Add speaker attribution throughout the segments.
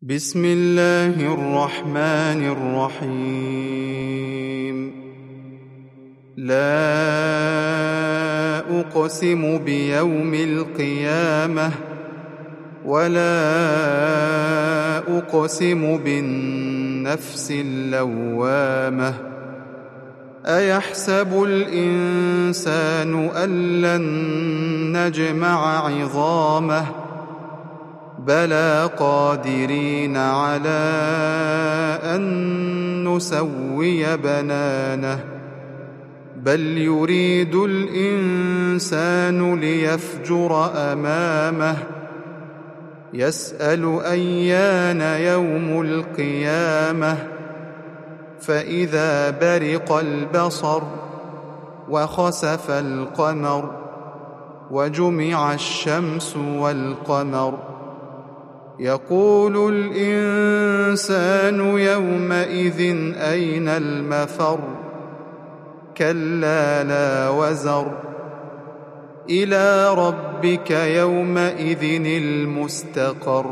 Speaker 1: بسم الله الرحمن الرحيم. لا أقسم بيوم القيامة ولا أقسم بالنفس اللوامة. أيحسب الإنسان أن لن نجمع عظامه بلى قادرين على أن نسوي بنانه بل يريد الإنسان ليفجر أمامه يسأل أيان يوم القيامة فإذا برق البصر وخسف القمر وجمع الشمس والقمر يقول الإنسان يومئذ أين المفر كلا لا وزر إلى ربك يومئذ المستقر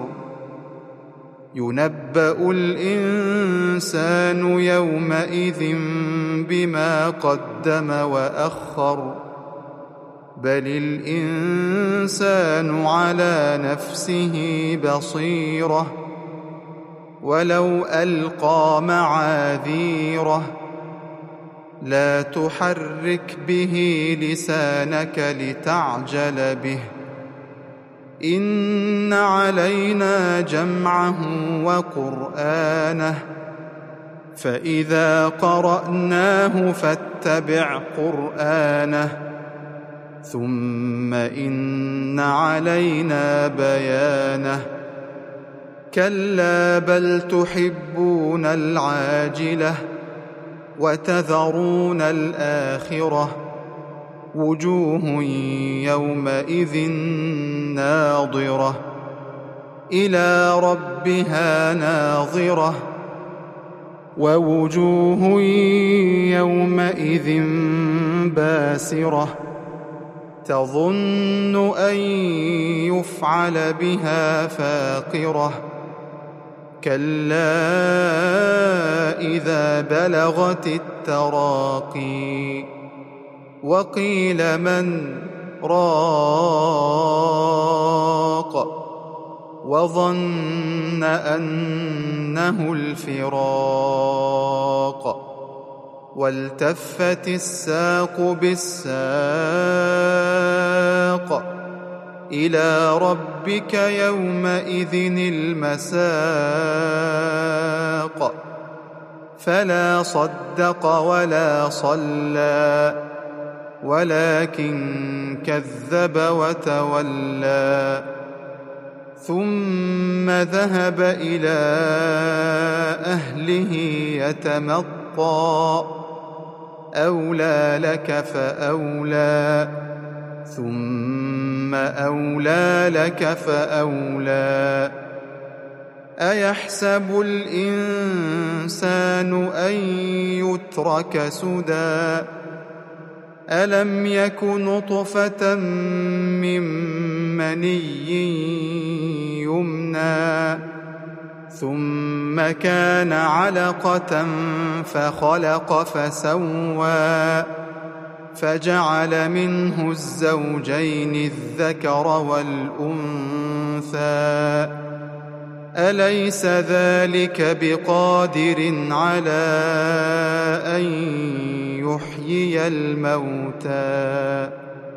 Speaker 1: ينبأ الإنسان يومئذ بما قدم وأخر بل الإنسان على نفسه بصيرة ولو ألقى معاذيره لا تحرك به لسانك لتعجل به إن علينا جمعه وقرآنه فإذا قرأناه فاتبع قرآنه ثم إن علينا بيانه كلا بل تحبون العاجلة وتذرون الآخرة وجوه يومئذ ناظرة إلى ربها ناظرة ووجوه يومئذ باسرة تظن أن يفعل بها فاقرة كلا إذا بلغت التراقي وقيل من راق وظن أنه الفراق والتفت الساق بالساق إلى ربك يومئذ المساق فلا صدق ولا صلى ولكن كذب وتولى ثم ذهب إلى أهله يتمطى أولى لك فأولى ثم أولى لك فأولى أيحسب الإنسان أن يترك سدى ألم يك نطفة من مني يمنى ثم كان علقة فخلق فسوى فجعل منه الزوجين الذكر والأنثى أليس ذلك بقادر على أن يحيي الموتى